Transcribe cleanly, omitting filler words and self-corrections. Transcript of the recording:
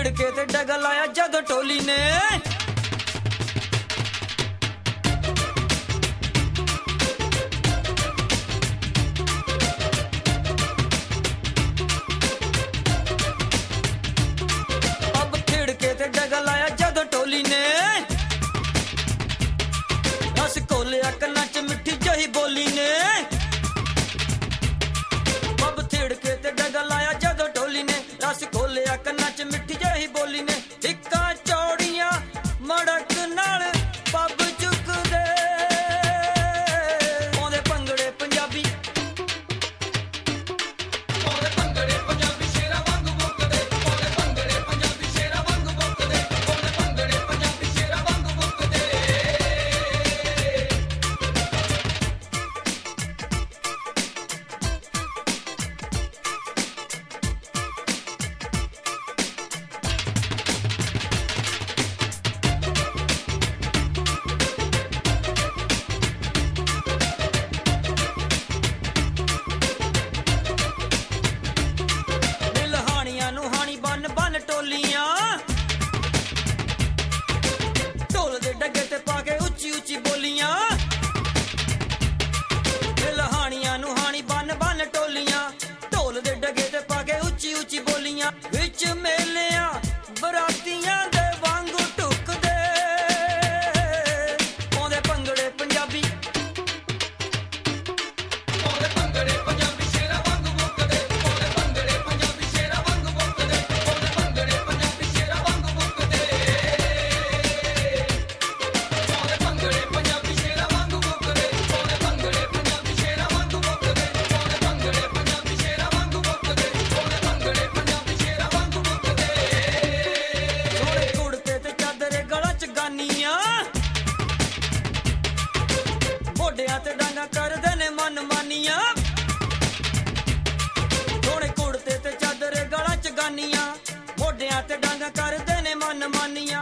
थिड़के ते डगा लाया जद टोली ने अब थिड़के ते डगा लाया जद टोली ने रस कोलिया कन्ना च मिठी जही बोली ने अब थिड़के ते डगा लाया जद टोली ने रस कोलिया कन्ना च मिठी जही बोली ने टिक्का चौड़ियां मड़क नाल पब चुकदे पाउंदे भंगड़े पंजाबी शेरा वांग मुकदे पाउंदे भंगड़े पंजाबी शेरा वांग मुकदे पाउंदे भंगड़े पंजाबी शेरा वांग मुकदे ਮੋਢਿਆਂ ਤੇ ਡਾਂਗਾ ਕਰਦੇ ਨੇ ਮਨ ਮਾਨੀਆਂ